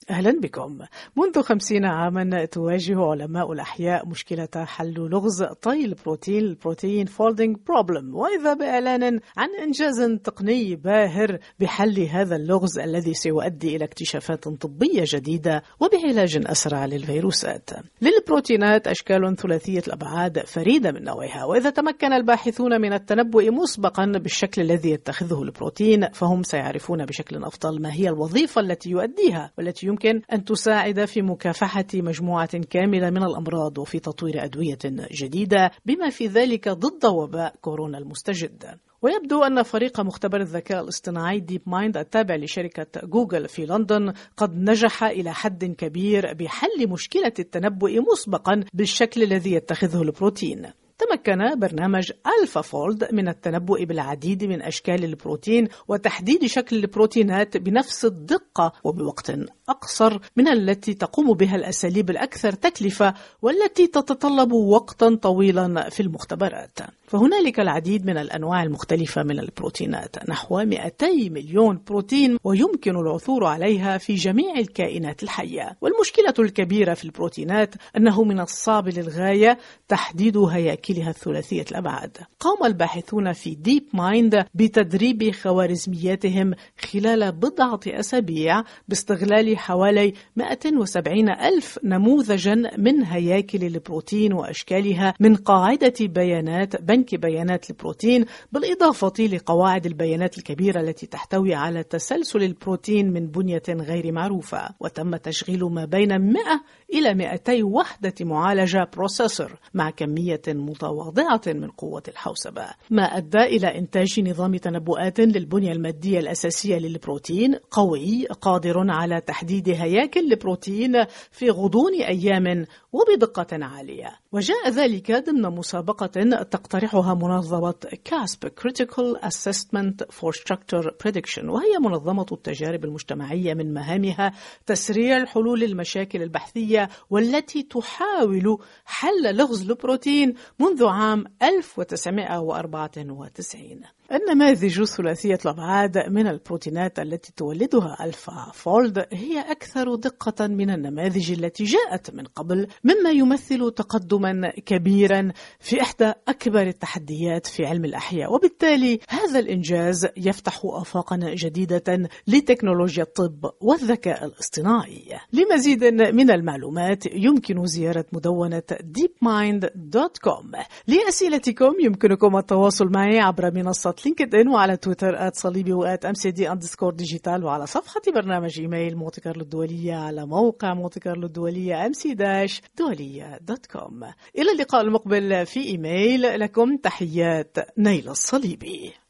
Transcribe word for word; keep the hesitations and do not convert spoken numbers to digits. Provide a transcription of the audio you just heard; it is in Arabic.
أهلا بكم. منذ خمسين عاما تواجه علماء الأحياء مشكلة حل لغز طي البروتين البروتين فولدينج بروبلم، وإذا بإعلان عن إنجاز تقني باهر بحل هذا اللغز الذي سيؤدي إلى اكتشافات طبية جديدة وبعلاج أسرع للفيروسات. للبروتينات أشكال ثلاثية الأبعاد فريدة من نوعها، وإذا تمكن الباحثون من التنبؤ مسبقا بالشكل الذي يتخذه البروتين فهم سيعرفون بشكل أفضل ما هي الوظيفة التي يؤديها والتي يمكن أن تساعد في مكافحة مجموعة كاملة من الأمراض وفي تطوير أدوية جديدة بما في ذلك ضد وباء كورونا المستجد. ويبدو أن فريق مختبر الذكاء الاصطناعي ديب مايند التابع لشركة جوجل في لندن قد نجح إلى حد كبير بحل مشكلة التنبؤ مسبقا بالشكل الذي يتخذه البروتين. تمكن برنامج ألفا فولد من التنبؤ بالعديد من أشكال البروتين وتحديد شكل البروتينات بنفس الدقة وبوقت أقصر من التي تقوم بها الأساليب الأكثر تكلفة والتي تتطلب وقتا طويلا في المختبرات. فهنالك العديد من الأنواع المختلفة من البروتينات، نحو مئتي مليون بروتين، ويمكن العثور عليها في جميع الكائنات الحية. والمشكلة الكبيرة في البروتينات أنه من الصعب للغاية تحديد هياكلها الثلاثية الأبعاد. قام الباحثون في ديب مايند بتدريب خوارزمياتهم خلال بضعة أسابيع باستغلال حوالي مئة وسبعين ألف نموذجا من هياكل البروتين وأشكالها من قاعدة بيانات بنك بيانات البروتين، بالإضافة لقواعد البيانات الكبيرة التي تحتوي على تسلسل البروتين من بنية غير معروفة. وتم تشغيل ما بين مئة إلى مئتي وحدة معالجة بروسيسور مع كمية متواضعة من قوة الحوسبة، ما أدى إلى إنتاج نظام تنبؤات للبنية المادية الأساسية للبروتين قوي قادر على تحديد هياكل البروتين في غضون أيام وبدقة عالية. وجاء ذلك ضمن مسابقة تقترحها منظمة كاسب Critical Assessment for Structure Prediction، وهي منظمة التجارب المجتمعية من مهامها تسريع حلول المشاكل البحثية والتي تحاول حل لغز البروتين منذ عام ألف وتسعمئة وأربعة وتسعين. النماذج ثلاثية الأبعاد من البروتينات التي تولدها ألفا فولد هي أكثر دقة من النماذج التي جاءت من قبل، مما يمثل تقدما كبيرا في إحدى أكبر التحديات في علم الأحياء. وبالتالي هذا الإنجاز يفتح آفاقا جديدة لتكنولوجيا الطب والذكاء الاصطناعي. لمزيد من المعلومات يمكن زيارة مدونة ديب مايند دوت كوم. لأسئلتكم يمكنكم التواصل معي عبر منصة لينكد إن وعلى تويتر آت صليبي وآت أمسيدي أندسكور ديجيتال، وعلى صفحة برنامج إيميل مونتي كارلو الدولية على موقع مونتي كارلو الدولية أمسي داش دولية دوت كوم. إلى اللقاء المقبل في إيميل، لكم تحيات نيل الصليبي.